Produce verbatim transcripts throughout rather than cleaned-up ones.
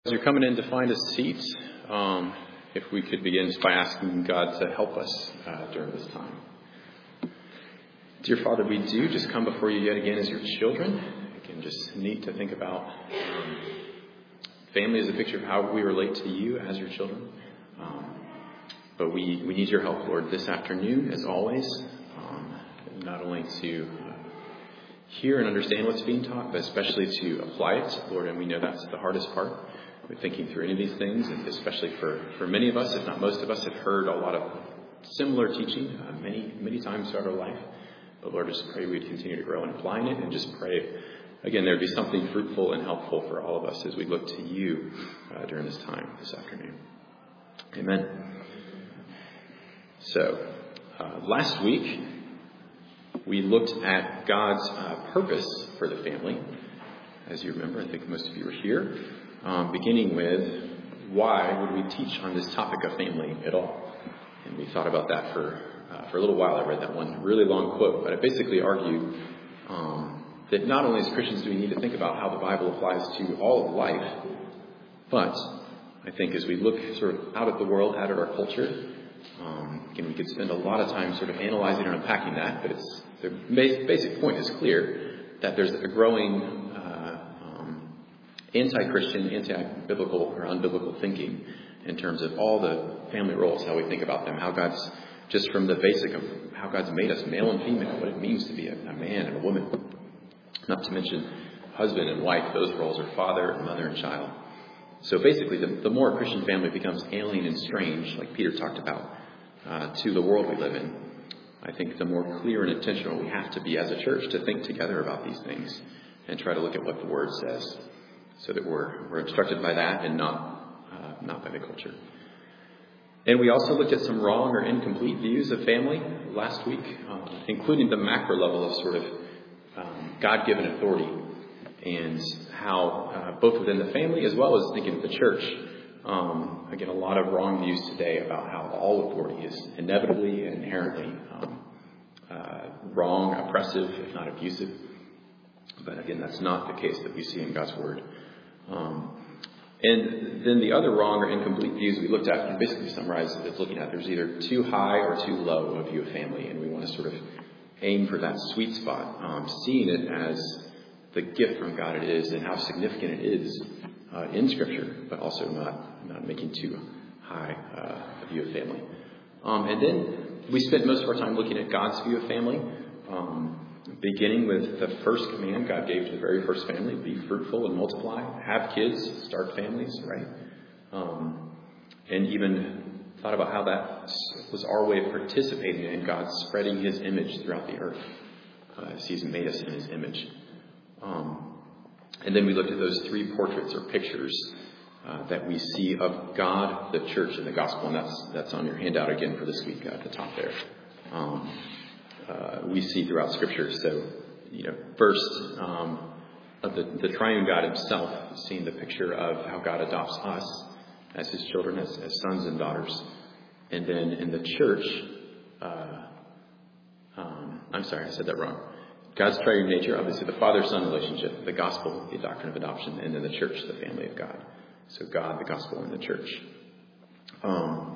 As you're coming in to find a seat, um, if we could begin just by asking God to help us uh, during this time. Dear Father, we do just come before you yet again as your children. Again, just neat to think about um, family as a picture of how we relate to you as your children. Um, but we, we need your help, Lord, this afternoon, as always, um, not only to uh, hear and understand what's being taught, but especially to apply it, Lord, and we know that's the hardest part. We're thinking through any of these things, and especially for, for many of us, if not most of us, have heard a lot of similar teaching uh, many, many times throughout our life. But Lord, just pray we'd continue to grow in applying it, and just pray, again, there'd be something fruitful and helpful for all of us as we look to you uh, during this time, this afternoon. Amen. So, uh, last week, we looked at God's uh, purpose for the family. As you remember, I think most of you were here. Um, beginning with, why would we teach on this topic of family at all? And we thought about that for uh, for a little while. I read that one really long quote, but it basically argued um, that not only as Christians do we need to think about how the Bible applies to all of life, but I think as we look sort of out at the world, out at our culture, um, again, we could spend a lot of time sort of analyzing and unpacking that, but it's the basic point is clear that there's a growing anti-Christian, anti-biblical, or unbiblical thinking in terms of all the family roles, how we think about them, how God's, just from the basic of how God's made us male and female, what it means to be a, a man and a woman. Not to mention husband and wife, those roles are father and mother and child. So basically, the, the more a Christian family becomes alien and strange, like Peter talked about, uh, to the world we live in, I think the more clear and intentional we have to be as a church to think together about these things and try to look at what the Word says, so that we're we're instructed by that and not uh, not by the culture. And we also looked at some wrong or incomplete views of family last week, uh, including the macro level of sort of um, God-given authority and how uh, both within the family as well as thinking of the church, um, again, a lot of wrong views today about how all authority is inevitably and inherently um, uh, wrong, oppressive, if not abusive. But again, that's not the case that we see in God's Word. Um, and then the other wrong or incomplete views we looked at, and basically summarized as looking at, there's either too high or too low a view of family, and we want to sort of aim for that sweet spot, um, seeing it as the gift from God it is and how significant it is uh, in Scripture, but also not, not making too high uh, a view of family. Um, and then we spent most of our time looking at God's view of family, um, beginning with the first command God gave to the very first family: be fruitful and multiply, have kids, start families, right? Um, and even thought about how that was our way of participating in God spreading His image throughout the earth, uh, as He's made us in His image. Um, and then we looked at those three portraits or pictures uh, that we see of God, the church, and the gospel, and that's that's on your handout again for this week at the top there. Um, Uh, we see throughout Scripture. So, you know, first, um, of the, the triune God Himself, seeing the picture of how God adopts us as His children, as, as sons and daughters. And then in the church, uh, um, I'm sorry, I said that wrong. God's triune nature, obviously the father-son relationship, the gospel, the doctrine of adoption, and then the church, the family of God. So God, the gospel, and the church. Um,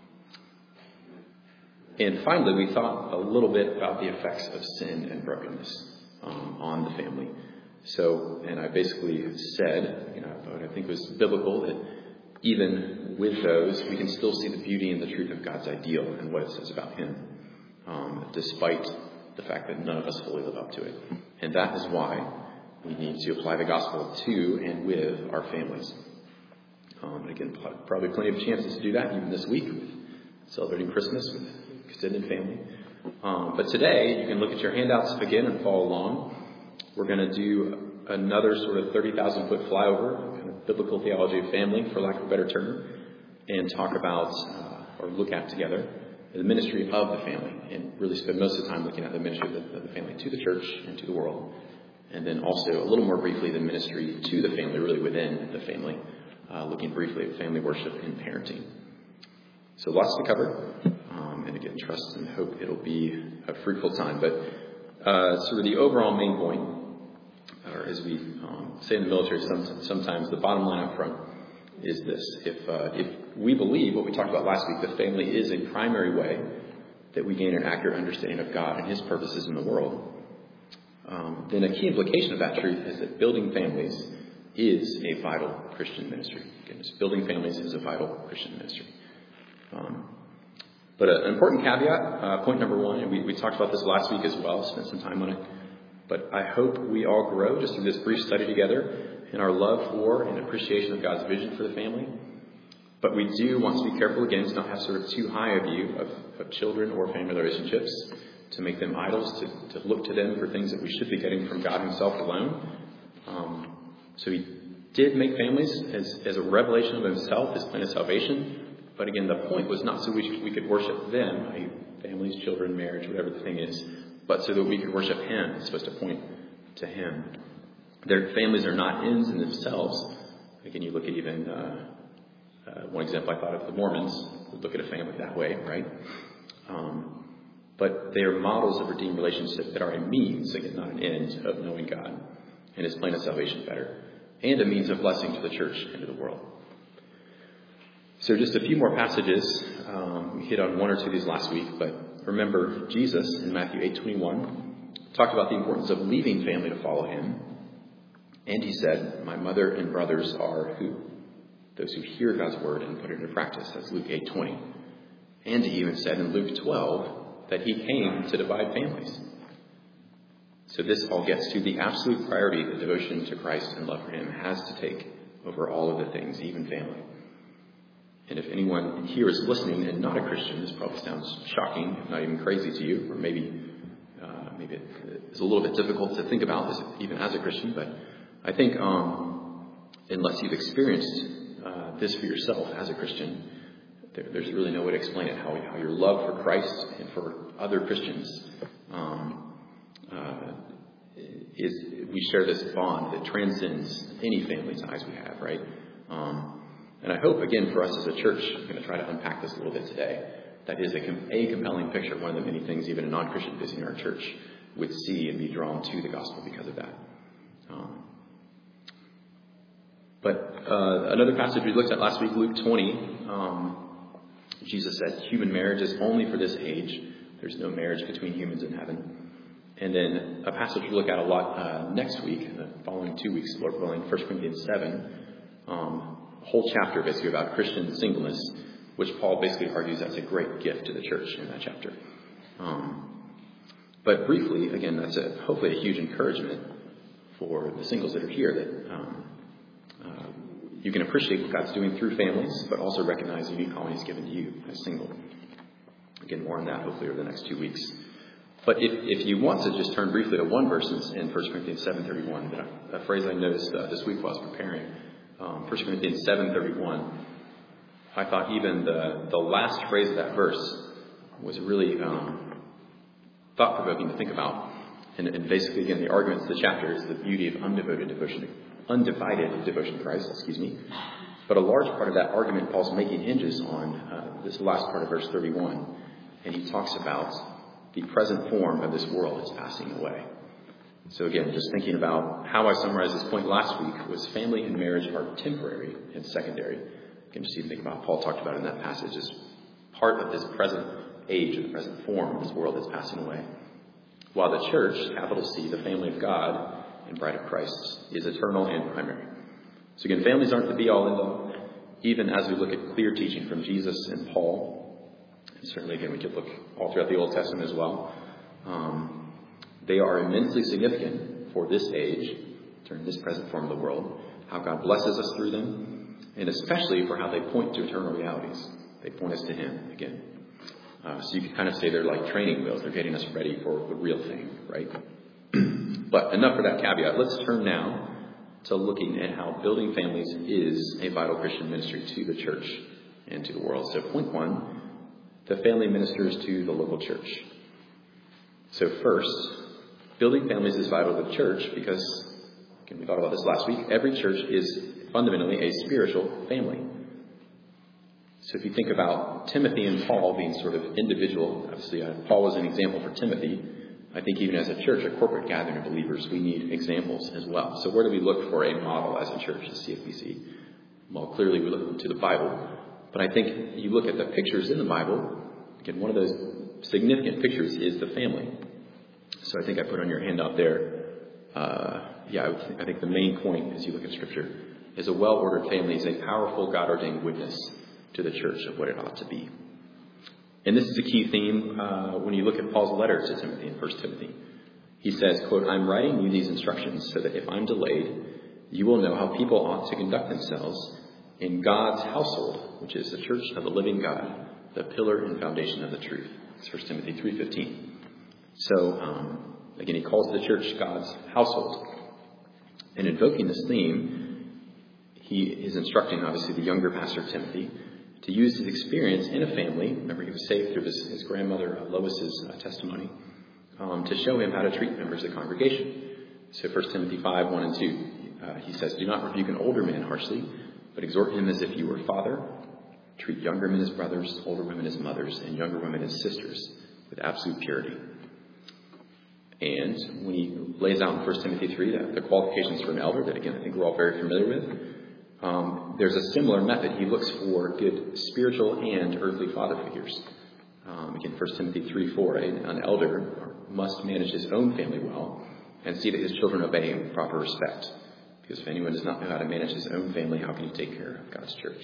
And finally, we thought a little bit about the effects of sin and brokenness um, on the family. So, and I basically said, you know, what I think was biblical, that even with those, we can still see the beauty and the truth of God's ideal and what it says about Him, um, despite the fact that none of us fully live up to it. And that is why we need to apply the gospel to and with our families. Um, again, probably plenty of chances to do that even this week, with celebrating Christmas with extended family. Um, but today, you can look at your handouts again and follow along. We're going to do another sort of thirty thousand foot flyover, kind of biblical theology of family, for lack of a better term, and talk about, uh, or look at together, the ministry of the family, and really spend most of the time looking at the ministry of the, of the family to the church and to the world. And then also, a little more briefly, the ministry to the family, really within the family, uh, looking briefly at family worship and parenting. So lots to cover. Um, and again, trust and hope it'll be a fruitful time. But uh, sort of the overall main point, or as we um, say in the military some, sometimes, the bottom line up front, is this. If, uh, if we believe what we talked about last week, the family is a primary way that we gain an accurate understanding of God and his purposes in the world, um, then a key implication of that truth is that building families is a vital Christian ministry. Again, just building families is a vital Christian ministry. Um, but a, an important caveat, uh, point number one, and we, we talked about this last week as well, spent some time on it, but I hope we all grow just through this brief study together in our love for and appreciation of God's vision for the family. But we do want to be careful, again, to not have sort of too high a view of, of children or family relationships, to make them idols, to, to look to them for things that we should be getting from God himself alone. Um, so he did make families as, as a revelation of himself, his plan of salvation. But again, the point was not so we, we could worship them, that is, families, children, marriage, whatever the thing is, but so that we could worship him. It's supposed to point to him. Their families are not ends in themselves. Again, you look at even uh, uh, one example I thought of, the Mormons would look at a family that way, right? Um, but they are models of redeemed relationship that are a means, again, not an end, of knowing God and his plan of salvation better, and a means of blessing to the church and to the world. So just a few more passages. Um, we hit on one or two of these last week, but remember Jesus in Matthew eight twenty-one talked about the importance of leaving family to follow him. And he said, my mother and brothers are who? Those who hear God's word and put it into practice. That's Luke eight twenty. And he even said in Luke twelve that he came to divide families. So this all gets to the absolute priority that devotion to Christ and love for him has to take over all of the things, even family. And if anyone here is listening and not a Christian, this probably sounds shocking, if not even crazy to you, or maybe uh, maybe it's a little bit difficult to think about this even as a Christian, but I think um, unless you've experienced uh, this for yourself as a Christian, there, there's really no way to explain it, how, how your love for Christ and for other Christians um, uh, is, we share this bond that transcends any family ties we have, right? Um, and I hope, again, for us as a church, I'm going to try to unpack this a little bit today, that is a, a compelling picture of one of the many things even a non-Christian visiting our church would see and be drawn to the gospel because of that. Um, But uh, another passage we looked at last week, Luke twenty, um, Jesus said, human marriage is only for this age. There's no marriage between humans in heaven. And then a passage we look at a lot uh, next week, the following two weeks, Lord willing, First Corinthians seven, um, a whole chapter basically about Christian singleness, which Paul basically argues that's a great gift to the church in that chapter. Um, but briefly, again, that's a, hopefully a huge encouragement for the singles that are here, that um, uh, you can appreciate what God's doing through families, but also recognize the unique calling he's given to you as single. Again, more on that hopefully over the next two weeks. But if, if you want to just turn briefly to one verse in First Corinthians seven thirty-one, a phrase I noticed uh, this week while I was preparing, um, First Corinthians seven thirty-one, I thought even the, the last phrase of that verse was really um, thought-provoking to think about. And, and basically, again, the argument to the chapter is the beauty of undevoted devotion, undivided devotion to Christ, excuse me. But a large part of that argument Paul's making hinges on uh, this last part of verse thirty-one. And he talks about the present form of this world is passing away. So again, just thinking about how I summarized this point last week was family and marriage are temporary and secondary. You can just even think about Paul talked about in that passage as part of this present age or the present form of this world that's passing away. While the church, capital C, the family of God and bride of Christ, is eternal and primary. So again, families aren't the be-all, end-all, even as we look at clear teaching from Jesus and Paul. And certainly, again, we could look all throughout the Old Testament as well. Um, they are immensely significant for this age, during this present form of the world, how God blesses us through them, and especially for how they point to eternal realities. They point us to Him again. Uh, so you could kind of say they're like training wheels. They're getting us ready for the real thing, right? But enough for that caveat. Let's turn now to looking at how building families is a vital Christian ministry to the church and to the world. So point one, the family ministers to the local church. So first, building families is vital to the church because, again, we thought about this last week, every church is fundamentally a spiritual family. So if you think about Timothy and Paul being sort of individual, obviously uh, Paul was an example for Timothy. I think even as a church, a corporate gathering of believers, we need examples as well. So where do we look for a model as a church, as C F B C? Well, clearly we look to the Bible, but I think you look at the pictures in the Bible, again, one of those significant pictures is the family. So I think I put on your handout there, uh, yeah, I, would th- I think the main point as you look at Scripture is a well-ordered family is a powerful God-ordained witness to the church of what it ought to be. And this is a key theme uh, when you look at Paul's letter to Timothy in First Timothy. He says, quote, "I'm writing you these instructions so that if I'm delayed, you will know how people ought to conduct themselves in God's household, which is the church of the living God, the pillar and foundation of the truth." It's First Timothy three fifteen. So, um, again, he calls the church God's household. And invoking this theme, he is instructing, obviously, the younger pastor, Timothy, to use his experience in a family. Remember, he was saved through his, his grandmother uh, Lois's uh, testimony, um, to show him how to treat members of the congregation. So First Timothy five, one and two, uh, he says, "Do not rebuke an older man harshly, but exhort him as if you were a father. Treat younger men as brothers, older women as mothers, and younger women as sisters with absolute purity." And when he lays out in First Timothy three the, the qualifications for an elder, that again I think we're all very familiar with, um, there's a similar method. He looks for good spiritual and earthly father figures. Um, again, First Timothy three four, an elder must manage his own family well and see that his children obey him with proper respect. Because if anyone does not know how to manage his own family, how can he take care of God's church?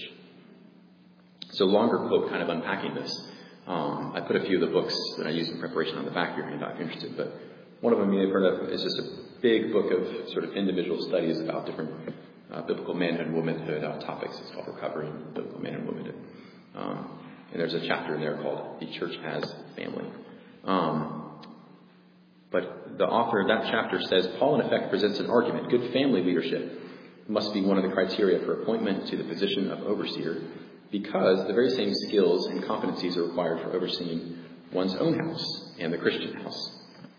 So longer quote kind of unpacking this. Um, I put a few of the books that I use in preparation on the back of your handout if you're interested, but one of them you may have heard of is just a big book of sort of individual studies about different uh, biblical manhood and womanhood uh, topics. It's called Recovering Biblical Manhood and Womanhood. Um, and there's a chapter in there called The Church as Family. Um, but the author of that chapter says, Paul in effect presents an argument. Good family leadership must be one of the criteria for appointment to the position of overseer, because the very same skills and competencies are required for overseeing one's own house and the Christian house.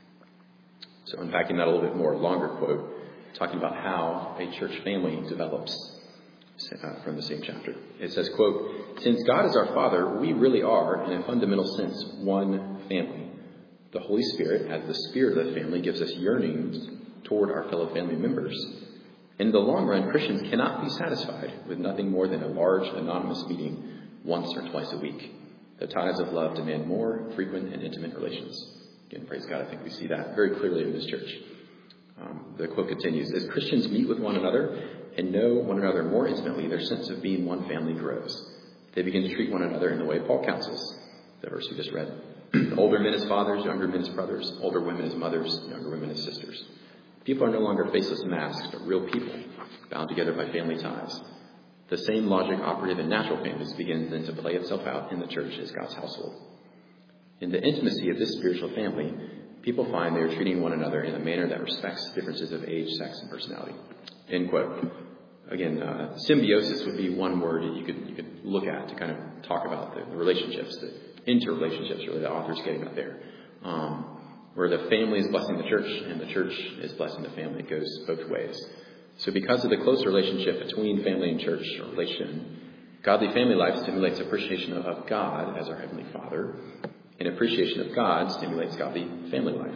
So unpacking that a little bit more, longer quote, talking about how a church family develops uh, from the same chapter. It says, quote, "Since God is our Father, we really are, in a fundamental sense, one family. The Holy Spirit, as the spirit of the family, gives us yearnings toward our fellow family members. In the long run, Christians cannot be satisfied with nothing more than a large, anonymous meeting once or twice a week. The ties of love demand more frequent and intimate relations." Again, praise God, I think we see that very clearly in this church. Um, the quote continues, "As Christians meet with one another and know one another more intimately, their sense of being one family grows. They begin to treat one another in the way Paul counsels," the verse we just read. "Older men as fathers, younger men as brothers, older women as mothers, younger women as sisters. People are no longer faceless masks, but real people, bound together by family ties. The same logic operative in natural families begins then to play itself out in the church as God's household. In the intimacy of this spiritual family, people find they are treating one another in a manner that respects differences of age, sex, and personality." End quote. Again, uh, symbiosis would be one word that you could you could look at to kind of talk about the, the relationships, the interrelationships, really, the author's getting at there. Um, where the family is blessing the church and the church is blessing the family. It goes both ways. So because of the close relationship between family and church, or relation, godly family life stimulates appreciation of God as our Heavenly Father, and appreciation of God stimulates godly family life.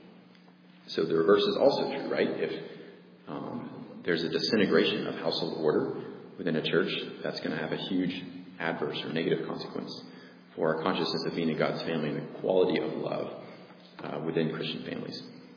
So the reverse is also true, right? If um, there's a disintegration of household order within a church, that's going to have a huge adverse or negative consequence for our consciousness of being in God's family and the quality of love uh, within Christian families.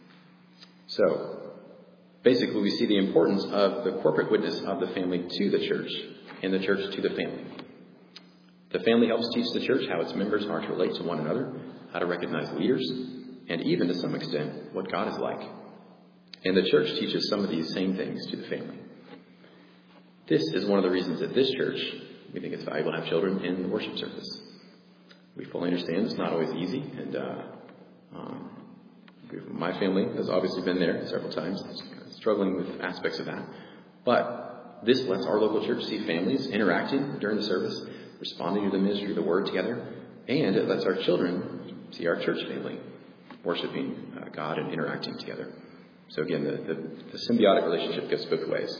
So basically, we see the importance of the corporate witness of the family to the church and the church to the family. The family helps teach the church how its members are to relate to one another, how to recognize leaders, and even to some extent, what God is like. And the church teaches some of these same things to the family. This is one of the reasons that this church, we think it's valuable to have children in the worship service. We fully understand it's not always easy, and uh, um, my family has obviously been there several times, struggling with aspects of that. But this lets our local church see families interacting during the service, responding to the ministry of the word together, and it lets our children see our church family worshiping uh, God and interacting together. So again, the, the, the symbiotic relationship goes both ways.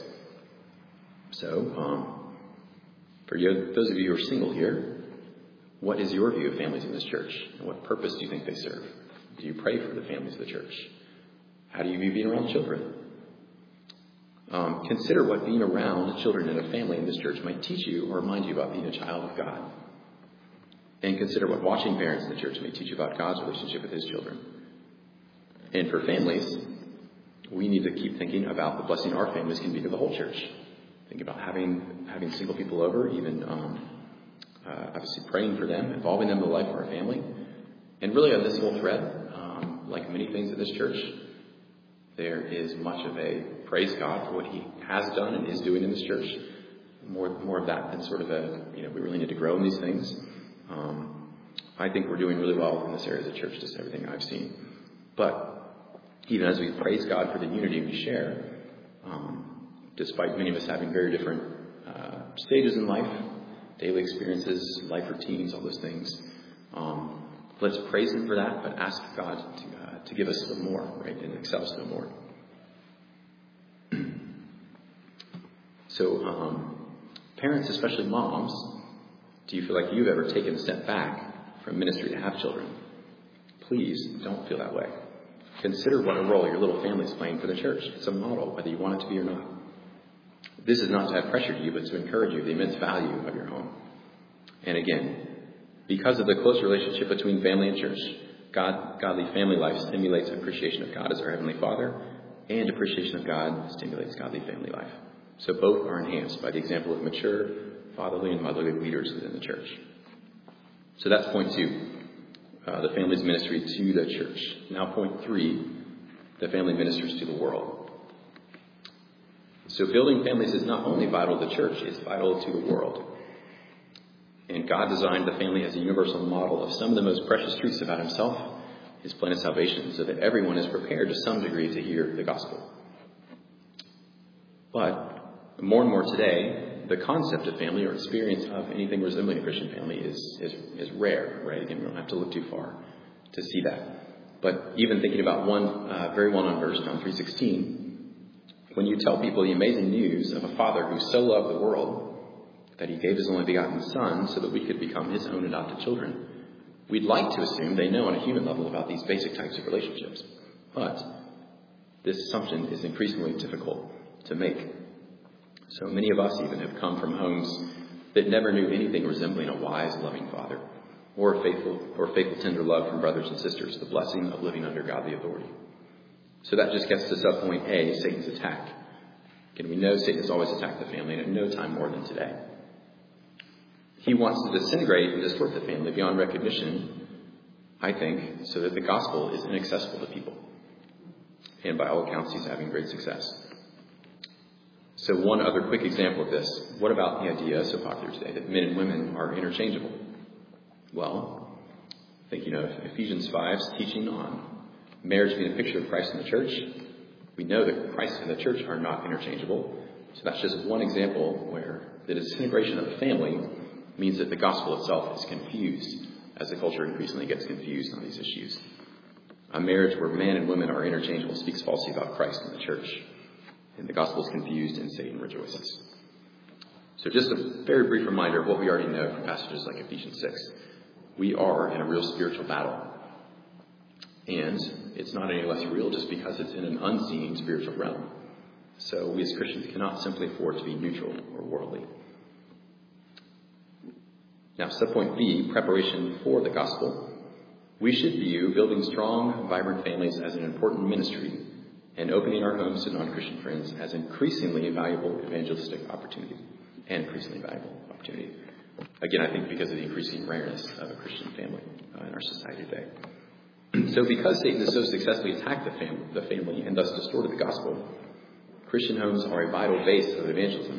So, um, for you, those of you who are single here, what is your view of families in this church? And what purpose do you think they serve? Do you pray for the families of the church? How do you view being around children? Um, consider what being around children in a family in this church might teach you or remind you about being a child of God. And consider what watching parents in the church may teach you about God's relationship with his children. And for families, we need to keep thinking about the blessing our families can be to the whole church. Think about having having single people over, even um, uh, obviously praying for them, involving them in the life of our family. And really on this whole thread, um, like many things at this church, there is much of a praise God for what he has done and is doing in this church. More more of that than sort of a, you know, we really need to grow in these things. Um, I think we're doing really well in this area of the church, just everything I've seen. But even as we praise God for the unity we share, um, despite many of us having very different uh, stages in life, daily experiences, life routines, all those things, um, let's praise him for that, but ask God to, uh, to give us a little more, right, and excel us a little more. So, um, parents, especially moms, do you feel like you've ever taken a step back from ministry to have children? Please don't feel that way. Consider what a role your little family is playing for the church. It's a model, whether you want it to be or not. This is not to have pressure to you, but to encourage you the immense value of your home. And again, because of the close relationship between family and church, God, godly family life stimulates appreciation of God as our Heavenly Father, and appreciation of God stimulates godly family life. So both are enhanced by the example of mature, fatherly and motherly leaders within the church. So that's point two. Uh, the family's ministry to the church. Now point three, the family ministers to the world. So building families is not only vital to the church, it's vital to the world. And God designed the family as a universal model of some of the most precious truths about himself, his plan of salvation, so that everyone is prepared to some degree to hear the gospel. But more and more today, the concept of family or experience of anything resembling a Christian family is, is, is rare, right? Again, we don't have to look too far to see that. But even thinking about one uh, very well-known verse, John three sixteen, when you tell people the amazing news of a Father who so loved the world that he gave his only begotten Son so that we could become his own adopted children, we'd like to assume they know on a human level about these basic types of relationships. But this assumption is increasingly difficult to make. So many of us even have come from homes that never knew anything resembling a wise, loving father, or faithful, or faithful, tender love from brothers and sisters, the blessing of living under godly authority. So that just gets to subpoint A, Satan's attack. Again, we know Satan has always attacked the family, and at no time more than today. He wants to disintegrate and distort the family beyond recognition, I think, so that the gospel is inaccessible to people. And by all accounts, he's having great success. So one other quick example of this. What about the idea, so popular today, that men and women are interchangeable? Well, I think, you know, Ephesians five's teaching on marriage being a picture of Christ and the church. We know that Christ and the church are not interchangeable. So that's just one example where the disintegration of the family means that the gospel itself is confused as the culture increasingly gets confused on these issues. A marriage where men and women are interchangeable speaks falsely about Christ and the church. And the gospel is confused and Satan rejoices. So just a very brief reminder of what we already know from passages like Ephesians six. We are in a real spiritual battle. And it's not any less real just because it's in an unseen spiritual realm. So we as Christians cannot simply afford to be neutral or worldly. Now, subpoint B, preparation for the gospel. We should view building strong, vibrant families as an important ministry and opening our homes to non-Christian friends as increasingly valuable evangelistic opportunity and increasingly valuable opportunity. Again, I think because of the increasing rareness of a Christian family uh, in our society today. So because Satan has so successfully attacked the, fam- the family and thus distorted the gospel, Christian homes are a vital base of evangelism.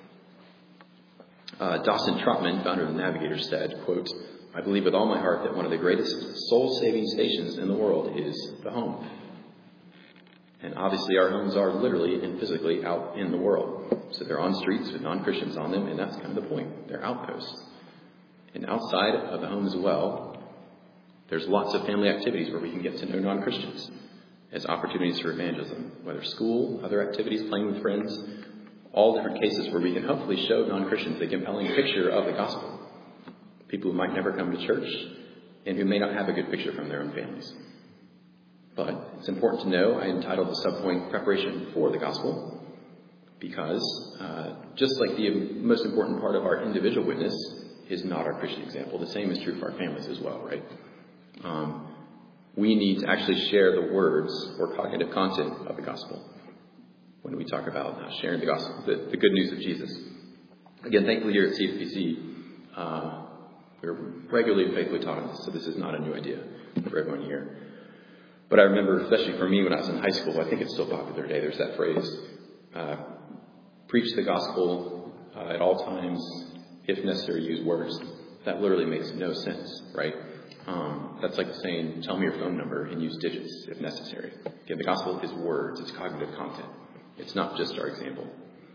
Uh, Dawson Trotman, founder of the Navigator, said, quote, "I believe with all my heart that one of the greatest soul-saving stations in the world is the home." And obviously our homes are literally and physically out in the world. So they're on streets with non-Christians on them, and that's kind of the point. They're outposts. And outside of the home as well, there's lots of family activities where we can get to know non-Christians as opportunities for evangelism, whether school, other activities, playing with friends, all different cases where we can hopefully show non-Christians a compelling picture of the gospel. People who might never come to church and who may not have a good picture from their own families. But it's important to know, I entitled the subpoint Preparation for the Gospel, Because uh, just like the most important part of our individual witness is not our Christian example, the same is true for our families as well, right? Um, we need to actually share the words or cognitive content of the gospel when we talk about uh, sharing the gospel, the, the good news of Jesus. Again, thankfully here at C F B C, uh, we're regularly and faithfully taught on this, so this is not a new idea for everyone here. But I remember, especially for me when I was in high school, I think it's still popular today, there's that phrase, uh, preach the gospel uh, at all times, if necessary, use words. That literally makes no sense, right? Um, that's like saying, tell me your phone number and use digits if necessary. Again, the gospel is words, it's cognitive content. It's not just our example.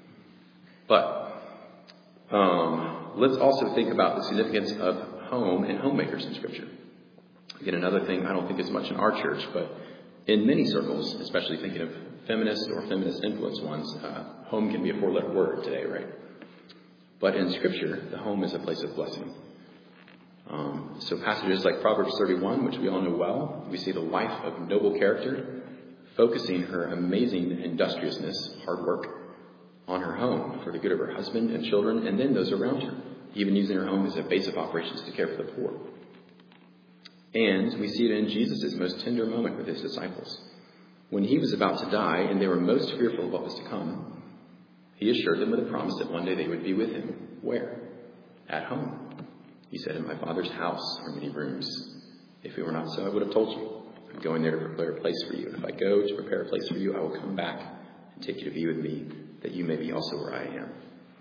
But um, let's also think about the significance of home and homemakers in Scripture. Again, another thing I don't think is much in our church, but in many circles, especially thinking of feminist or feminist influenced ones, uh, home can be a four-letter word today, right? But in Scripture, the home is a place of blessing. Um, so passages like Proverbs thirty-one, which we all know well, we see the wife of noble character focusing her amazing industriousness, hard work, on her home for the good of her husband and children, and then those around her, even using her home as a base of operations to care for the poor. And we see it in Jesus' most tender moment with his disciples. When he was about to die and they were most fearful of what was to come, he assured them with a promise that one day they would be with him. Where? At home. He said, in my Father's house are many rooms. If it were not so, I would have told you. I'm going there to prepare a place for you. And if I go to prepare a place for you, I will come back and take you to be with me, that you may be also where I am.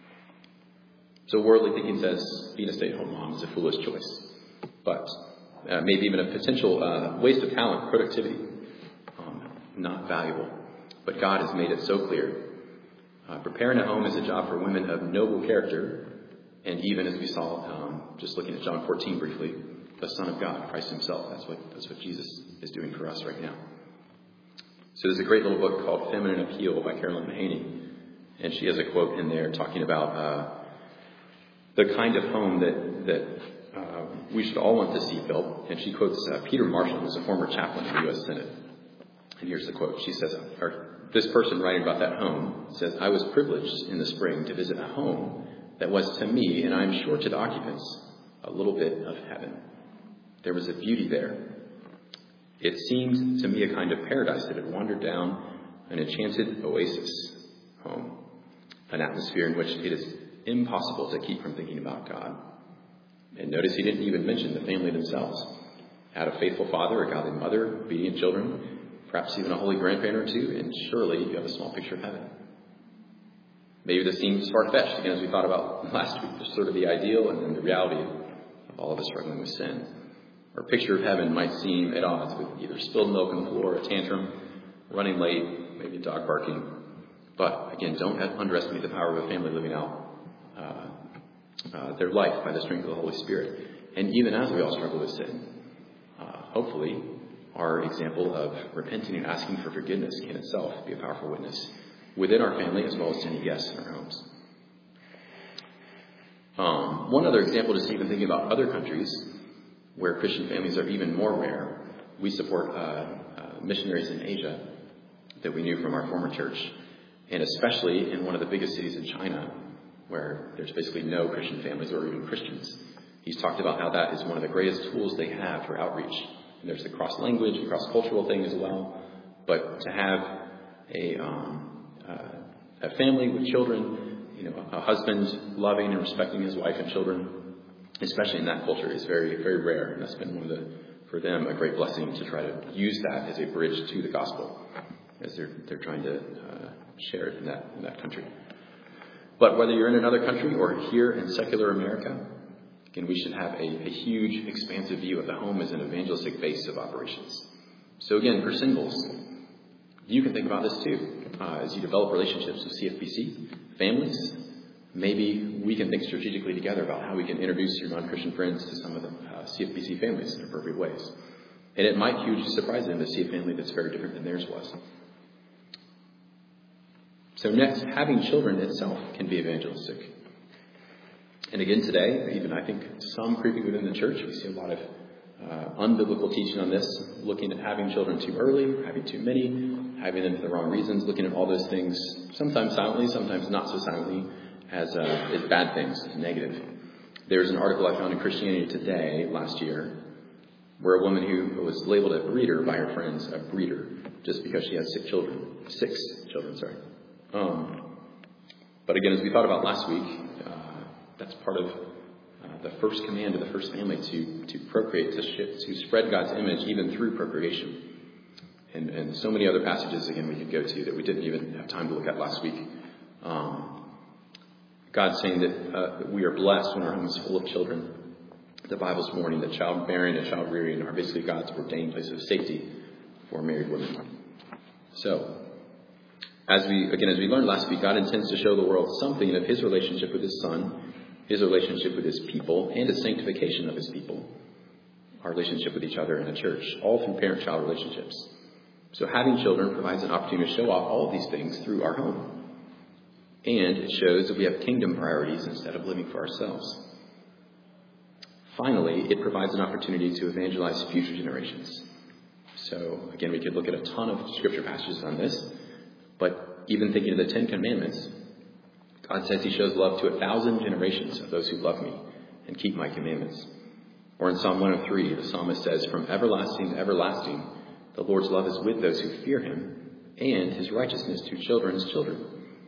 So worldly thinking says being a stay-at-home mom is a foolish choice. But uh, maybe even a potential uh, waste of talent, productivity, um, not valuable. But God has made it so clear. Uh, preparing a home is a job for women of noble character. And even as we saw, um, just looking at John fourteen briefly, the Son of God, Christ himself. That's what that's what Jesus is doing for us right now. So there's a great little book called Feminine Appeal by Carolyn Mahaney. And she has a quote in there talking about uh, the kind of home that, that uh, we should all want to see built. And she quotes uh, Peter Marshall, who's a former chaplain in the U S Senate. And here's the quote. She says, or this person writing about that home says, I was privileged in the spring to visit a home that was to me, and I'm sure to the occupants, a little bit of heaven. There was a beauty there. It seemed to me a kind of paradise that had wandered down an enchanted oasis home, an atmosphere in which it is impossible to keep from thinking about God. And notice he didn't even mention the family themselves. Had a faithful father, a godly mother, obedient children, perhaps even a holy grandparent or two, and surely you have a small picture of heaven. Maybe this seems far-fetched, again, as we thought about last week, just sort of the ideal and then the reality of all of us struggling with sin. Or a picture of heaven might seem at odds with either spilled milk on the floor, a tantrum, running late, maybe a dog barking. But, again, don't underestimate the power of a family living out uh, uh, their life by the strength of the Holy Spirit. And even as we all struggle with sin, uh, hopefully our example of repenting and asking for forgiveness can itself be a powerful witness within our family as well as to any guests in our homes. Um, one other example, just even thinking about other countries where Christian families are even more rare. We support uh, uh, missionaries in Asia that we knew from our former church, and especially in one of the biggest cities in China where there's basically no Christian families or even Christians. He's talked about how that is one of the greatest tools they have for outreach. And there's the cross-language and cross-cultural thing as well. But to have a um, uh, a family with children, you know, a husband loving and respecting his wife and children, especially in that culture, is very, very rare. And that's been one of the, for them, a great blessing to try to use that as a bridge to the gospel as they're they're trying to uh, share it in that in that country. But whether you're in another country or here in secular America, again, we should have a, a huge, expansive view of the home as an evangelistic base of operations. So again, for singles, you can think about this too. Uh, as you develop relationships with C F B C, families, maybe we can think strategically together about how we can introduce your non-Christian friends to some of the uh, C F B C families in appropriate ways. And it might hugely surprise them to see a family that's very different than theirs was. So next, having children itself can be evangelistic. And again today, even I think some creeping within the church, we see a lot of uh, unbiblical teaching on this, looking at having children too early, having too many, having them for the wrong reasons, looking at all those things, sometimes silently, sometimes not so silently, as, uh, as bad things, negative. There's an article I found in Christianity Today last year where a woman who was labeled a breeder by her friends, a breeder, just because she has sick children. Six children, sorry. Um, but again, as we thought about last week, uh, that's part of uh, the first command of the first family to, to procreate, to, shift, to spread God's image even through procreation. And, and so many other passages, again, we could go to that we didn't even have time to look at last week. Um, God's saying that, uh, that we are blessed when our home is full of children. The Bible's warning that childbearing and child rearing are basically God's ordained place of safety for married women. So, as we, again, as we learned last week, God intends to show the world something of his relationship with his Son, his relationship with his people, and his sanctification of his people. Our relationship with each other in the church, all through parent-child relationships. So having children provides an opportunity to show off all of these things through our home. And it shows that we have kingdom priorities instead of living for ourselves. Finally, it provides an opportunity to evangelize future generations. So, again, we could look at a ton of scripture passages on this, but even thinking of the Ten Commandments, God says he shows love to a thousand generations of those who love me and keep my commandments. Or in Psalm one oh three, the psalmist says, from everlasting to everlasting, the Lord's love is with those who fear him, and his righteousness to children's children.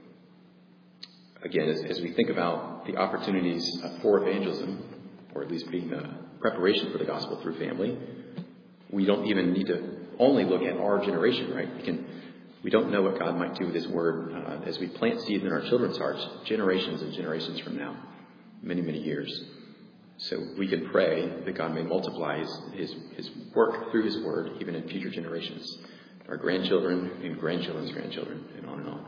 Again, as, as we think about the opportunities for evangelism, or at least being a preparation for the gospel through family, we don't even need to only look at our generation, right? We can, we don't know what God might do with his word uh, as we plant seeds in our children's hearts, generations and generations from now, many, many years. So we can pray that God may multiply his, his, his work through his word, even in future generations, our grandchildren and grandchildren's grandchildren, and on and on.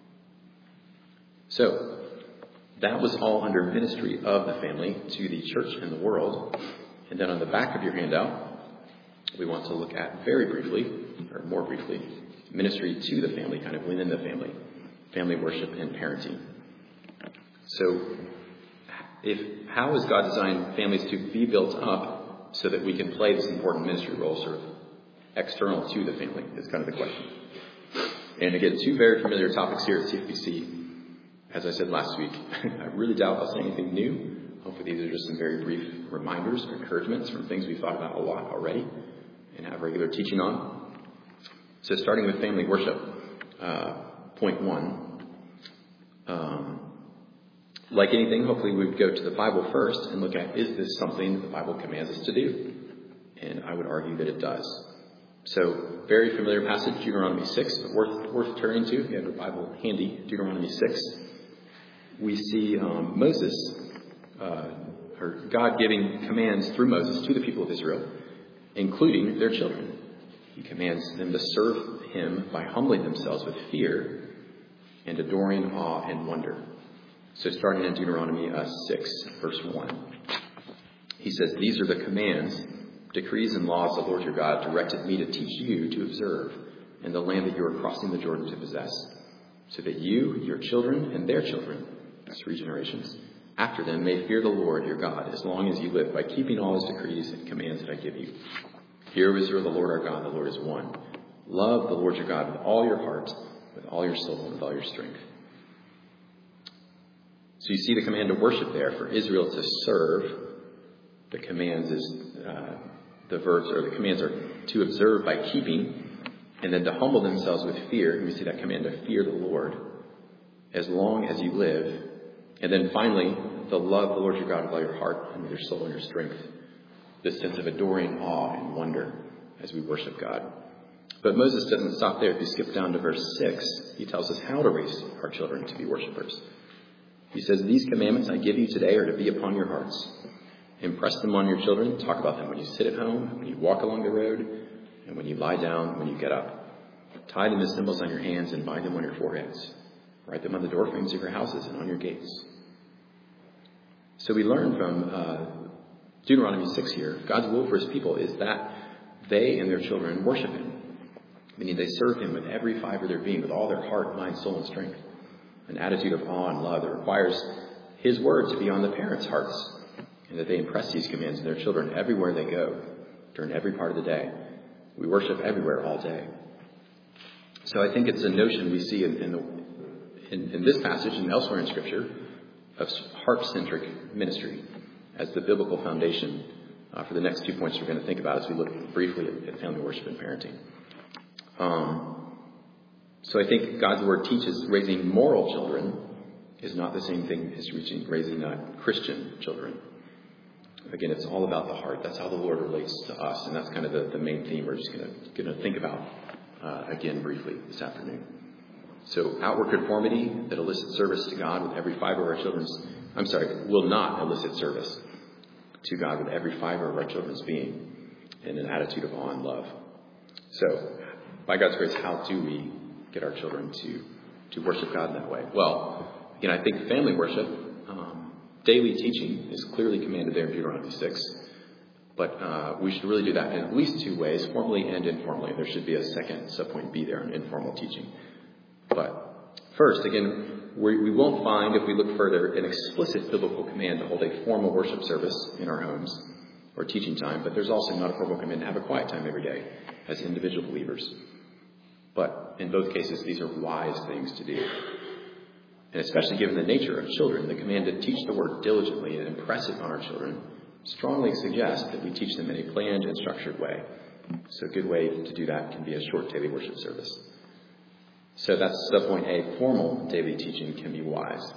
So, that was all under ministry of the family to the church and the world. And then on the back of your handout, we want to look at very briefly, or more briefly, ministry to the family, kind of within the family, family worship and parenting. So, if how has God designed families to be built up so that we can play this important ministry role sort of external to the family is kind of the question. And again, two very familiar topics here at C F B C. As I said last week, I really doubt I'll say anything new. Hopefully these are just some very brief reminders or encouragements from things we've thought about a lot already and have regular teaching on. So starting with family worship, uh, point one. Um, like anything, hopefully we would go to the Bible first and look at, is this something that the Bible commands us to do? And I would argue that it does. So, very familiar passage, Deuteronomy six, but worth, worth turning to if you have your Bible handy, Deuteronomy six. We see um, Moses, uh, or God giving commands through Moses to the people of Israel, including their children. He commands them to serve him by humbling themselves with fear and adoring awe and wonder. So starting in Deuteronomy uh, six, verse one, he says, these are the commands, decrees, and laws the Lord your God directed me to teach you to observe in the land that you are crossing the Jordan to possess, so that you, your children, and their children, three generations, after them may fear the Lord your God as long as you live by keeping all his decrees and commands that I give you. Hear, O Israel, the Lord our God, the Lord is one. Love the Lord your God with all your heart, with all your soul, and with all your strength. So you see the command to worship there for Israel to serve. The commands is uh, the verbs or the commands are to observe by keeping, and then to humble themselves with fear. And we see that command to fear the Lord as long as you live. And then finally, to love the Lord your God with all your heart and with your soul and your strength. This sense of adoring awe and wonder as we worship God. But Moses doesn't stop there. If you skip down to verse six, he tells us how to raise our children to be worshipers. He says, these commandments I give you today are to be upon your hearts. Impress them on your children. Talk about them when you sit at home, when you walk along the road, and when you lie down, when you get up. Tie them as symbols on your hands and bind them on your foreheads. Write them on the doorframes of your houses and on your gates. So we learn from uh, Deuteronomy six here, God's will for his people is that they and their children worship him. Meaning they serve him with every fiber of their being, with all their heart, mind, soul, and strength. An attitude of awe and love that requires his word to be on the parents' hearts, and that they impress these commands on their children everywhere they go, during every part of the day. We worship everywhere all day. So I think it's a notion we see in, in, the, in, in this passage and elsewhere in Scripture of heart-centric ministry as the biblical foundation uh, for the next two points we're going to think about as we look briefly at, at family worship and parenting. Um, so I think God's Word teaches raising moral children is not the same thing as reaching, raising uh, Christian children. Again, it's all about the heart. That's how the Lord relates to us, and that's kind of the, the main theme we're just going to going to think about uh, again briefly this afternoon. So outward conformity that elicits service to God with every fiber of our children's, I'm sorry, will not elicit service to God with every fiber of our children's being in an attitude of awe and love. So by God's grace, how do we get our children to, to worship God in that way? Well, again, I think family worship, um, daily teaching is clearly commanded there in Deuteronomy six. But uh, we should really do that in at least two ways, formally and informally. There should be a second subpoint B there on informal teaching. But first, again, we, we won't find, if we look further, an explicit biblical command to hold a formal worship service in our homes or teaching time. But there's also not a formal command to have a quiet time every day as individual believers. But in both cases, these are wise things to do. And especially given the nature of children, the command to teach the word diligently and impress it on our children strongly suggests that we teach them in a planned and structured way. So a good way to do that can be a short daily worship service. So that's subpoint A. Formal daily teaching can be wise.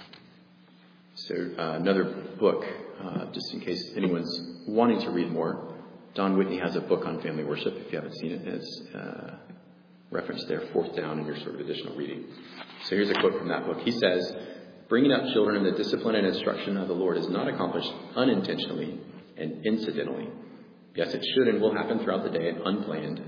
So uh, another book, uh, just in case anyone's wanting to read more, Don Whitney has a book on family worship. If you haven't seen it, it's uh, referenced there, fourth down in your sort of additional reading. So here's a quote from that book. He says, "Bringing up children in the discipline and instruction of the Lord is not accomplished unintentionally and incidentally. Yes, it should and will happen throughout the day at unplanned,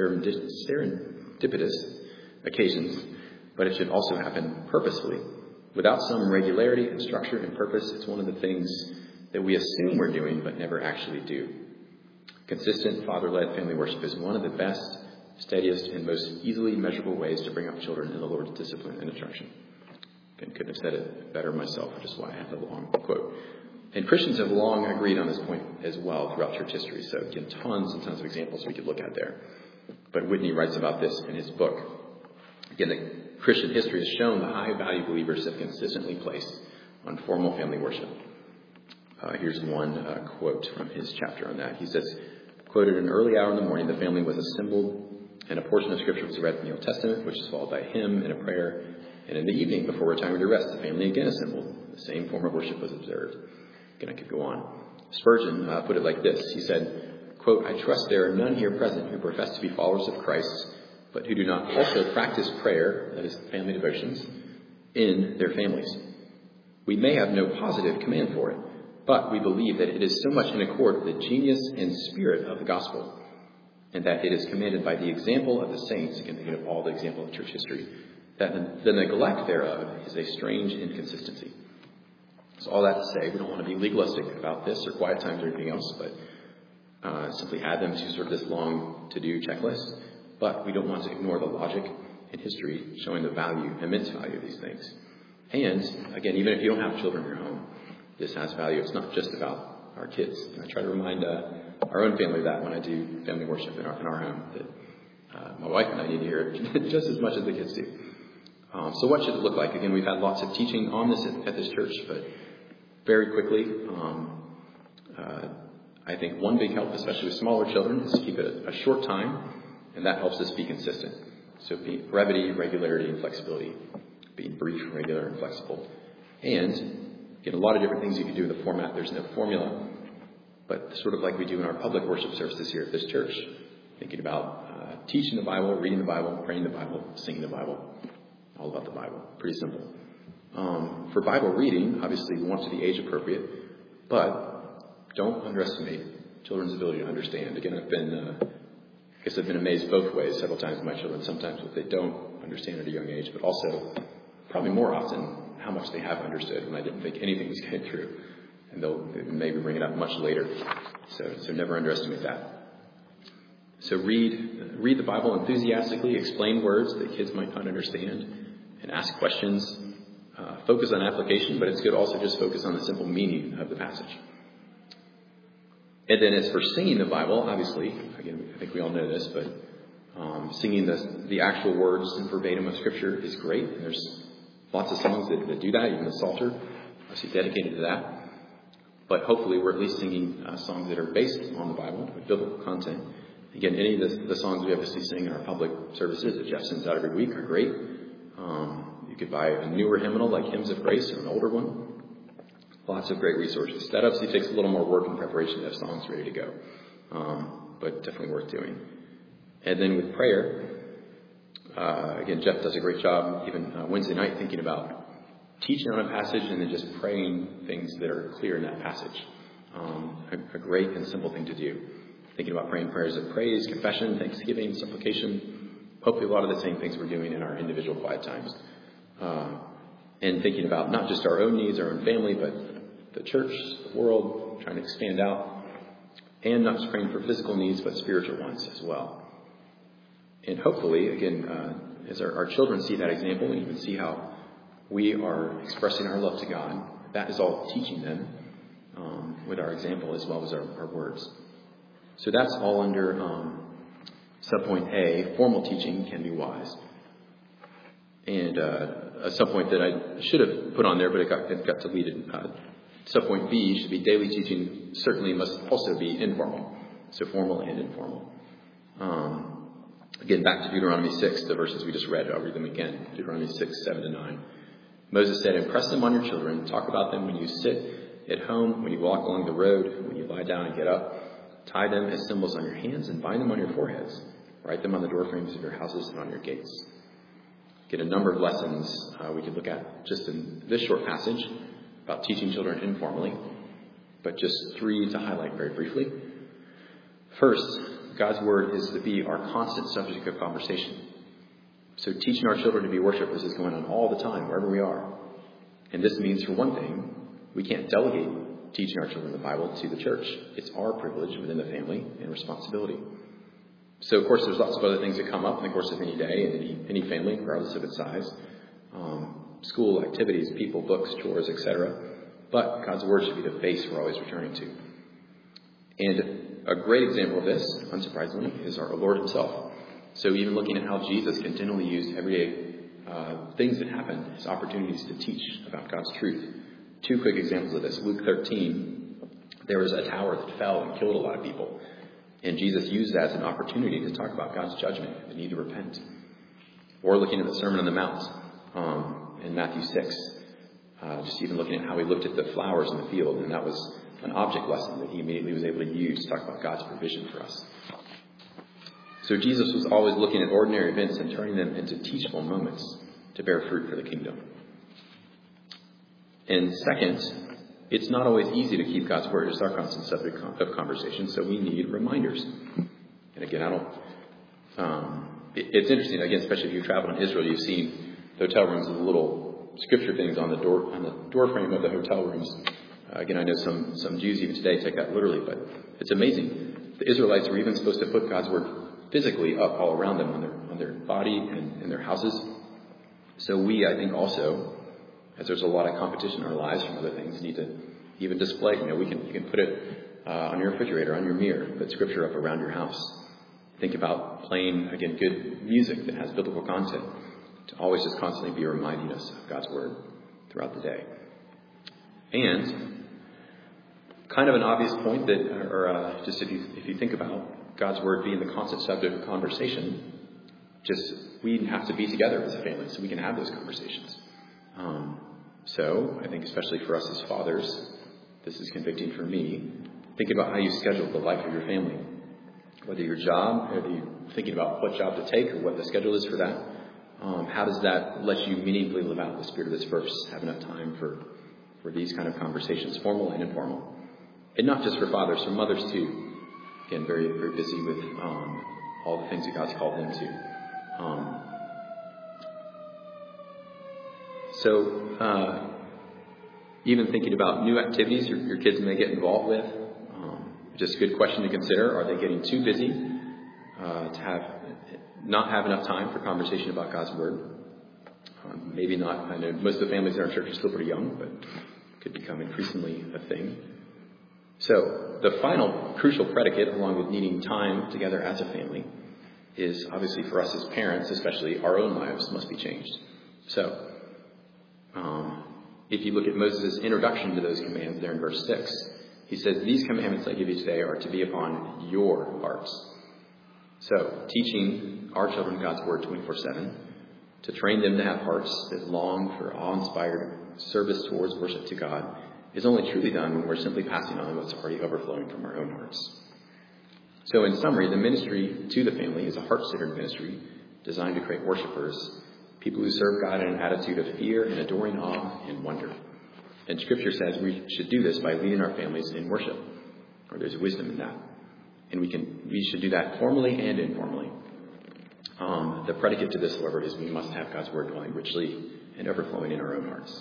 serendipitous occasions, but it should also happen purposefully. Without some regularity and structure and purpose, it's one of the things that we assume we're doing but never actually do. Consistent father-led family worship is one of the best, steadiest, and most easily measurable ways to bring up children in the Lord's discipline and instruction." Again, couldn't have said it better myself, which is why I have the long quote. And Christians have long agreed on this point as well throughout church history. So again, tons and tons of examples we could look at there. But Whitney writes about this in his book. Again, the Christian history has shown the high value believers have consistently placed on formal family worship. Uh, here's one uh, quote from his chapter on that. He says, quote, "At an early hour in the morning, the family was assembled, and a portion of Scripture was read from the Old Testament, which is followed by a hymn and a prayer. And in the evening, before retiring to rest, the family again assembled. The same form of worship was observed." Again, I could go on. Spurgeon uh, put it like this. He said, quote, "I trust there are none here present who profess to be followers of Christ, but who do not also practice prayer," that is family devotions, "in their families. We may have no positive command for it, but we believe that it is so much in accord with the genius and spirit of the gospel, and that it is commanded by the example of the saints," again, thinking of all the example of church history, "that the neglect thereof is a strange inconsistency." So all that to say, we don't want to be legalistic about this or quiet times or anything else, but uh, simply add them to sort of this long to-do checklist. But we don't want to ignore the logic and history showing the value, immense value of these things. And again, even if you don't have children in your home, this has value. It's not just about our kids. And I try to remind uh, our own family that when I do family worship in our, in our home, that uh, my wife and I need to hear it just as much as the kids do. Um, so what should it look like? Again, we've had lots of teaching on this at, at this church, but very quickly, um, uh, I think one big help, especially with smaller children, is to keep it a, a short time, and that helps us be consistent. So be brevity, regularity, and flexibility. Being brief, regular, and flexible. And again, a lot of different things you can do in the format. There's no formula, but sort of like we do in our public worship services here at this church, thinking about uh, teaching the Bible, reading the Bible, praying the Bible, singing the Bible, all about the Bible. Pretty simple. Um, for Bible reading, obviously we want to be age appropriate, but don't underestimate children's ability to understand. Again, I've been, uh, I guess I've been amazed both ways several times with my children. Sometimes what they don't understand at a young age, but also probably more often how much they have understood when I didn't think anything was getting through. And they'll maybe bring it up much later. So, so never underestimate that. So read, read the Bible enthusiastically, explain words that kids might not understand, and ask questions. Uh, focus on application, but it's good also just focus on the simple meaning of the passage. And then as for singing the Bible, obviously, again, I think we all know this, but Um, singing the, the actual words and verbatim of Scripture is great. And there's lots of songs that, that do that, even the Psalter, obviously dedicated to that. But hopefully we're at least singing uh, songs that are based on the Bible with biblical content. Again, any of the, the songs we obviously sing in our public services that Jeff sends out every week are great. Um, you could buy a newer hymnal like Hymns of Grace or an older one. Lots of great resources. That obviously takes a little more work and preparation to have songs ready to go. Um, but definitely worth doing. And then with prayer, uh, again, Jeff does a great job even uh, Wednesday night thinking about teaching on a passage and then just praying things that are clear in that passage. Um, a, a great and simple thing to do. Thinking about praying prayers of praise, confession, thanksgiving, supplication. Hopefully a lot of the same things we're doing in our individual quiet times. Uh, and thinking about not just our own needs, our own family, but the church, the world, trying to expand out. And not just praying for physical needs, but spiritual ones as well. And hopefully, again, uh, as our, our children see that example and even see how we are expressing our love to God, that is all teaching them um, with our example as well as our, our words. So that's all under um, subpoint A, formal teaching can be wise. And uh, a subpoint that I should have put on there, but it got, it got deleted. Uh, subpoint B should be daily teaching, certainly must also be informal. So formal and informal. Um, Again, back to Deuteronomy six, the verses we just read. I'll read them again. Deuteronomy six, seven to nine. Moses said, impress them on your children. Talk about them when you sit at home, when you walk along the road, when you lie down and get up. Tie them as symbols on your hands and bind them on your foreheads. Write them on the doorframes of your houses and on your gates. Get a number of lessons uh, we could look at just in this short passage about teaching children informally, but just three to highlight very briefly. First, God's Word is to be our constant subject of conversation. So teaching our children to be worshipers is going on all the time, wherever we are. And this means, for one thing, we can't delegate teaching our children the Bible to the church. It's our privilege within the family and responsibility. So, of course, there's lots of other things that come up in the course of any day and any, any family, regardless of its size. Um, school, activities, people, books, chores, et cetera. But God's Word should be the base we're always returning to. And a great example of this, unsurprisingly, is our Lord himself. So even looking at how Jesus continually used everyday uh, things that happened as opportunities to teach about God's truth. Two quick examples of this. Luke thirteen, there was a tower that fell and killed a lot of people. And Jesus used that as an opportunity to talk about God's judgment, the need to repent. Or looking at the Sermon on the Mount um, in Matthew six. Uh, just even looking at how he looked at the flowers in the field. And that was an object lesson that he immediately was able to use to talk about God's provision for us. So Jesus was always looking at ordinary events and turning them into teachable moments to bear fruit for the kingdom. And second, it's not always easy to keep God's Word as our constant subject of conversation, so we need reminders. And again, I don't... Um, it, it's interesting, again, especially if you've traveled in Israel, you've seen the hotel rooms with little scripture things on the door on the door frame of the hotel rooms. Uh, again, I know some, some Jews even today take that literally, but it's amazing. The Israelites were even supposed to put God's Word physically up all around them on their on their body and in their houses. So we, I think, also, as there's a lot of competition in our lives from other things, need to even display. You know, we can you can put it uh, on your refrigerator, on your mirror, put Scripture up around your house. Think about playing, again, good music that has biblical content to always just constantly be reminding us of God's Word throughout the day. And kind of an obvious point that, or uh, just if you if you think about God's Word being the constant subject of conversation, just we have to be together as a family so we can have those conversations. Um, so I think especially for us as fathers, this is convicting for me. Think about how you schedule the life of your family. Whether your job, whether you're thinking about what job to take or what the schedule is for that. Um, how does that let you meaningfully live out the spirit of this verse? Have enough time for, for these kind of conversations, formal and informal. And not just for fathers, for mothers too. Again, very, very busy with um, all the things that God's called them to. Um, so, uh, even thinking about new activities your, your kids may get involved with, um, just a good question to consider. Are they getting too busy uh, to have not have enough time for conversation about God's Word? Um, maybe not. I know most of the families in our church are still pretty young, but could become increasingly a thing. So the final crucial predicate, along with needing time together as a family, is obviously for us as parents, especially our own lives must be changed. So, um, if you look at Moses' introduction to those commands there in verse six, he says, "These commandments I give you today are to be upon your hearts." So, teaching our children God's word twenty-four seven, to train them to have hearts that long for awe-inspired service towards worship to God, is only truly done when we're simply passing on what's already overflowing from our own hearts. So in summary, the ministry to the family is a heart-centered ministry designed to create worshipers, people who serve God in an attitude of fear and adoring awe and wonder. And Scripture says we should do this by leading our families in worship, or there's wisdom in that. And we can we should do that formally and informally. Um, the predicate to this, however, is we must have God's word dwelling richly and overflowing in our own hearts.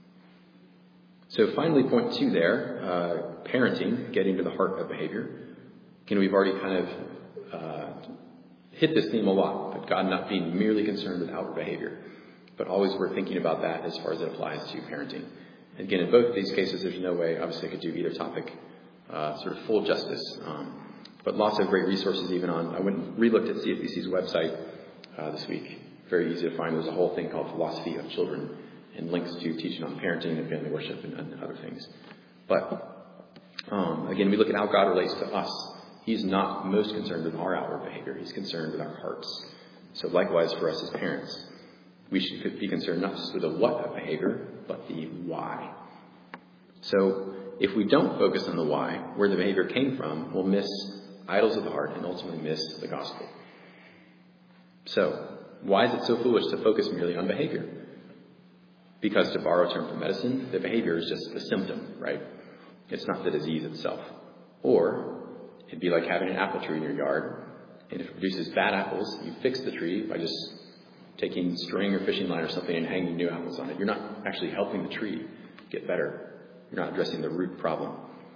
So finally, point two there, uh, parenting, getting to the heart of behavior. Again, we've already kind of uh, hit this theme a lot, but God not being merely concerned with outward behavior, but always we're thinking about that as far as it applies to parenting. And again, in both of these cases, there's no way, obviously, I could do either topic uh, sort of full justice. Um, but lots of great resources even on, I went and re-looked at C F B C's website uh, this week. Very easy to find. There's a whole thing called Philosophy of Children and links to teaching on parenting and family worship and, and other things. But um, again, we look at how God relates to us. He's not most concerned with our outward behavior. He's concerned with our hearts. So likewise for us as parents, we should be concerned not just with the what of behavior, but the why. So if we don't focus on the why, where the behavior came from, we'll miss idols of the heart and ultimately miss the gospel. So why is it so foolish to focus merely on behavior? Because, to borrow a term from medicine, the behavior is just the symptom, right? It's not the disease itself. Or it'd be like having an apple tree in your yard, and if it produces bad apples, you fix the tree by just taking string or fishing line or something and hanging new apples on it. You're not actually helping the tree get better. You're not addressing the root problem.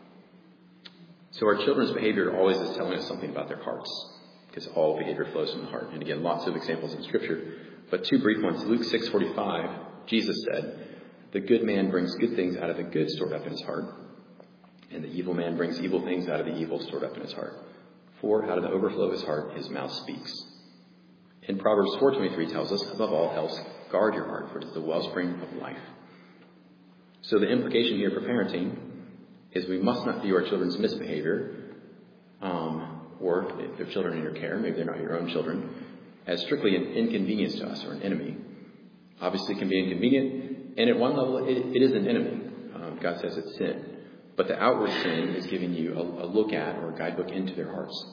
So our children's behavior always is telling us something about their hearts, because all behavior flows from the heart. And again, lots of examples in Scripture, but two brief ones. Luke six forty-five, Jesus said, "The good man brings good things out of the good stored up in his heart, and the evil man brings evil things out of the evil stored up in his heart. For out of the overflow of his heart, his mouth speaks." And Proverbs four twenty-three tells us, above all else, guard your heart, for it is the wellspring of life. So the implication here for parenting is we must not view our children's misbehavior, um, or if they're children in your care, maybe they're not your own children, as strictly an inconvenience to us or an enemy. Obviously it can be inconvenient, and at one level it, it is an enemy. Um, God says it's sin. But the outward sin is giving you a, a look at or a guidebook into their hearts.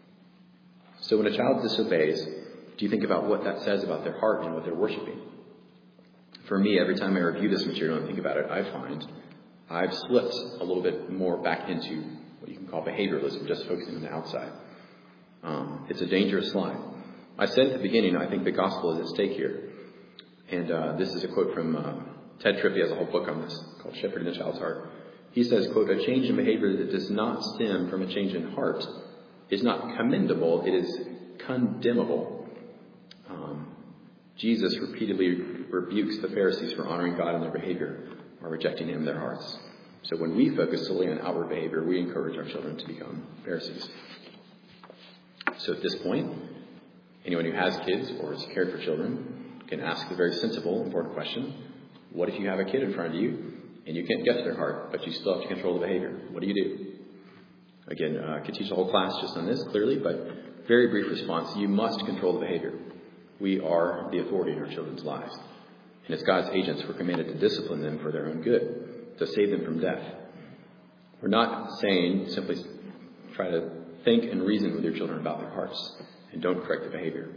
So when a child disobeys, do you think about what that says about their heart and what they're worshiping? For me, every time I review this material and think about it, I find I've slipped a little bit more back into what you can call behavioralism, just focusing on the outside. Um, it's a dangerous line. I said at the beginning, I think the gospel is at stake here. And uh, this is a quote from uh, Ted Tripp. He has a whole book on this called Shepherding the Child's Heart. He says, quote, "A change in behavior that does not stem from a change in heart is not commendable, it is condemnable." Um, Jesus repeatedly rebukes the Pharisees for honoring God in their behavior or rejecting him in their hearts. So when we focus solely on outward behavior, we encourage our children to become Pharisees. So at this point, anyone who has kids or has cared for children can ask the very sensible, important question: what if you have a kid in front of you and you can't get to their heart, but you still have to control the behavior? What do you do? Again, uh, I could teach a whole class just on this, clearly, but very brief response: you must control the behavior. We are the authority in our children's lives. And as God's agents, we're commanded to discipline them for their own good, to save them from death. We're not saying simply try to think and reason with your children about their hearts and don't correct the behavior.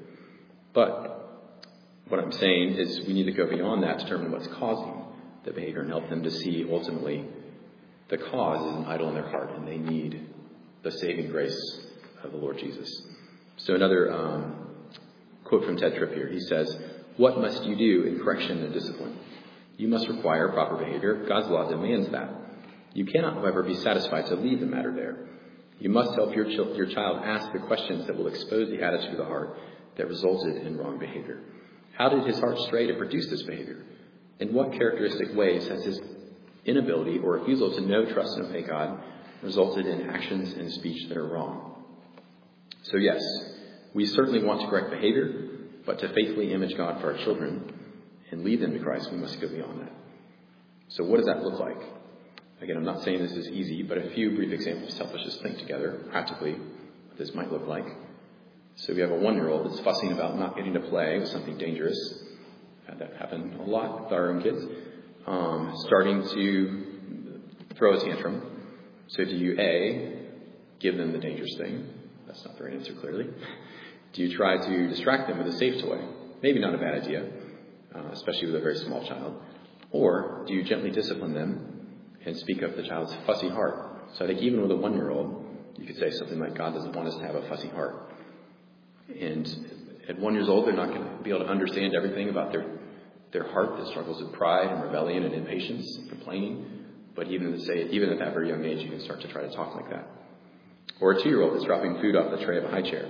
But what I'm saying is we need to go beyond that to determine what's causing the behavior and help them to see ultimately the cause is an idol in their heart and they need the saving grace of the Lord Jesus. So another um, quote from Ted Tripp here. He says, "What must you do in correction and discipline? You must require proper behavior. God's law demands that. You cannot, however, be satisfied to leave the matter there. You must help your, ch- your child ask the questions that will expose the attitude of the heart that resulted in wrong behavior. How did his heart stray to produce this behavior? In what characteristic ways has his inability or refusal to know, trust, and obey God resulted in actions and speech that are wrong?" So yes, We certainly want to correct behavior, but to faithfully image God for our children and lead them to Christ, we must go beyond that. So what does that look like? Again, I'm not saying this is easy, but a few brief examples to help us just think together practically what this might look like. So we have a one-year-old that's fussing about not getting to play with something dangerous. Had that happen a lot with our own kids. Um, starting to throw a tantrum. So do you A, give them the dangerous thing? That's not the right answer, clearly. Do you try to distract them with a safe toy? Maybe not a bad idea, uh, especially with a very small child. Or do you gently discipline them and speak up the child's fussy heart? So I think even with a one-year-old, you could say something like, God doesn't want us to have a fussy heart. And at one years old, they're not going to be able to understand everything about their their heart that struggles with pride and rebellion and impatience and complaining. But even to say, even at that very young age, you can start to try to talk like that. Or a two-year-old that's dropping food off the tray of a high chair.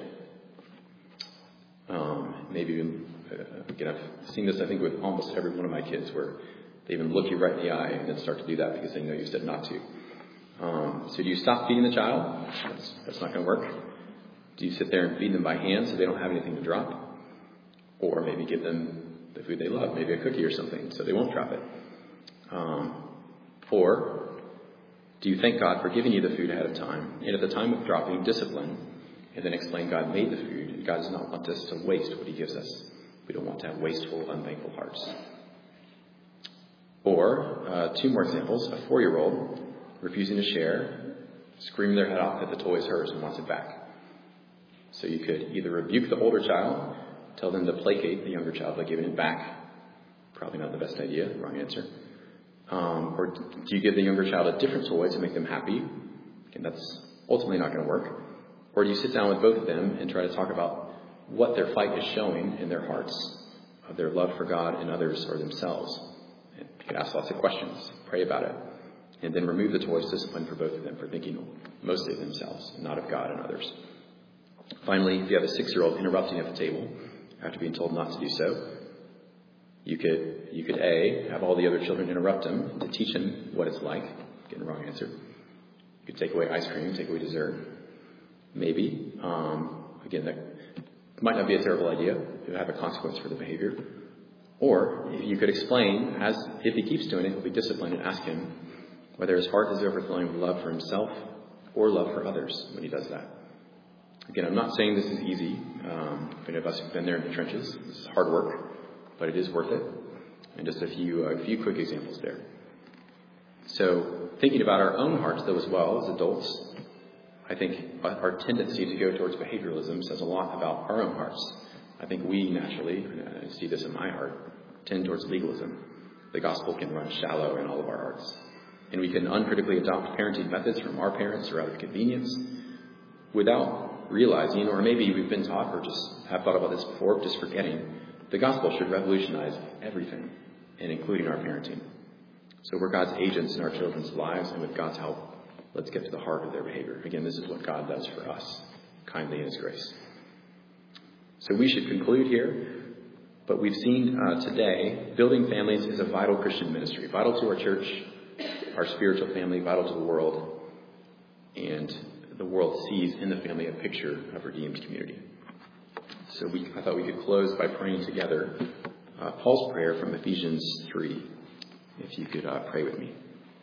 Um, maybe even, uh, again, I've seen this, I think, with almost every one of my kids, where they even look you right in the eye and then start to do that because they know you said not to. Um, so do you stop feeding the child? That's, that's not going to work. Do you sit there and feed them by hand so they don't have anything to drop? Or maybe give them the food they love, maybe a cookie or something, so they won't drop it. Um, or do you thank God for giving you the food ahead of time, and at the time of dropping, discipline, and then explain God made the food, and God does not want us to waste what he gives us. We don't want to have wasteful, unthankful hearts. Or, uh, two more examples, a four-year-old refusing to share, screaming their head off that the toy is hers and wants it back. So you could either rebuke the older child, tell them to placate the younger child by giving it back. Probably not the best idea. Wrong answer. Um, or do you give the younger child a different toy to make them happy? Again, that's ultimately not going to work. Or do you sit down with both of them and try to talk about what their fight is showing in their hearts, of their love for God and others or themselves? And you can ask lots of questions, pray about it, and then remove the toys, discipline for both of them for thinking mostly of themselves, not of God and others. Finally, if you have a six-year-old interrupting at the table after being told not to do so, you could, you could A, have all the other children interrupt him to teach him what it's like. Getting the wrong answer. You could take away ice cream, take away dessert. Maybe. Um, again, that might not be a terrible idea. It would have a consequence for the behavior. Or you could explain, as if he keeps doing it, he'll be disciplined, and ask him whether his heart is overflowing with love for himself or love for others when he does that. Again, I'm not saying this is easy. Um, many of us have been there in the trenches. This is hard work, but it is worth it. And just a few, uh, a few quick examples there. So thinking about our own hearts, though, as well as adults, I think our tendency to go towards behavioralism says a lot about our own hearts. I think we naturally, and I see this in my heart, tend towards legalism. The gospel can run shallow in all of our hearts. And we can uncritically adopt parenting methods from our parents or out of convenience without realizing, or maybe we've been taught or just have thought about this before, just forgetting, the gospel should revolutionize everything, and including our parenting. So we're God's agents in our children's lives, and with God's help, let's get to the heart of their behavior. Again, this is what God does for us, kindly in his grace. So we should conclude here, but we've seen uh, today, building families is a vital Christian ministry, vital to our church, our spiritual family, vital to the world, and the world sees in the family a picture of redeemed community. So we, I thought we could close by praying together uh, Paul's prayer from Ephesians three. If you could uh, pray with me.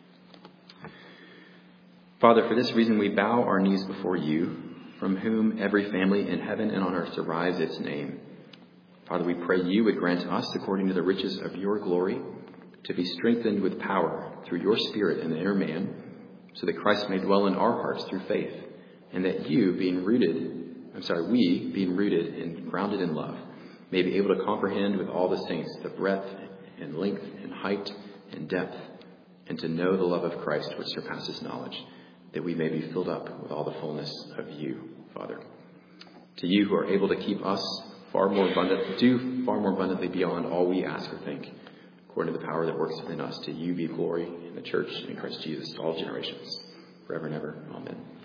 Father, for this reason we bow our knees before you, from whom every family in heaven and on earth derives its name. Father, we pray you would grant us, according to the riches of your glory, to be strengthened with power through your Spirit in the inner man, so that Christ may dwell in our hearts through faith, and that you, being rooted, I'm sorry, we, being rooted and grounded in love, may be able to comprehend with all the saints the breadth and length and height and depth, and to know the love of Christ which surpasses knowledge, that we may be filled up with all the fullness of you, Father. To you who are able to keep us far more abundant, do far more abundantly beyond all we ask or think, according to the power that works within us, to you be glory in the church in Christ Jesus to all generations, forever and ever. Amen.